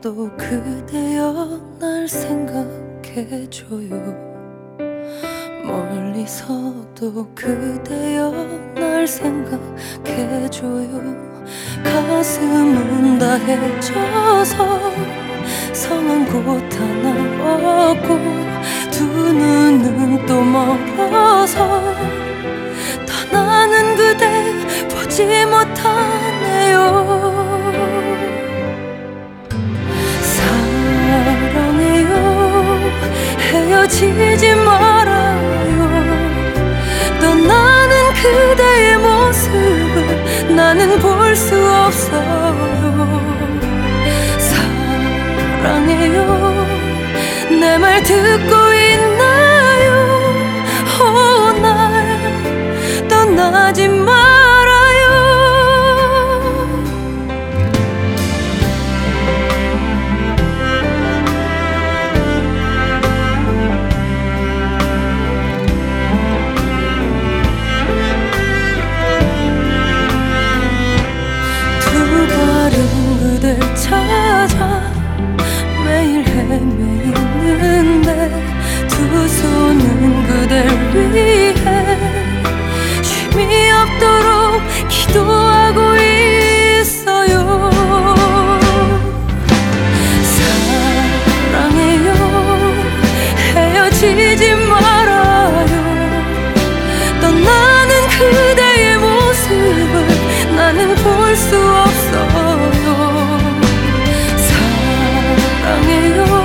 멀리서도 그대여 날 생각해줘요. 멀리서도 그대여 날 생각해줘요. 가슴은 다해져서 성한 곳 하나 없고 두 눈은 또 멀어서 떠나는 그대 보지 못하네요. 사랑해요. 헤어지지 말아요. 떠나는 그대의 모습을 나는 볼 수 없어요. 사랑해요. 내 말 듣고 있나요? 날 떠나지 말아요. 두 발은 그댈 찾아 매일 헤매이는데 두 손은 그댈 위해 쉼이 없도록 기도하고 있어요. 사랑해요. 헤어지지 말아요. 떠나는 그대의 모습을 나는 볼 수 없어요. 사랑해요.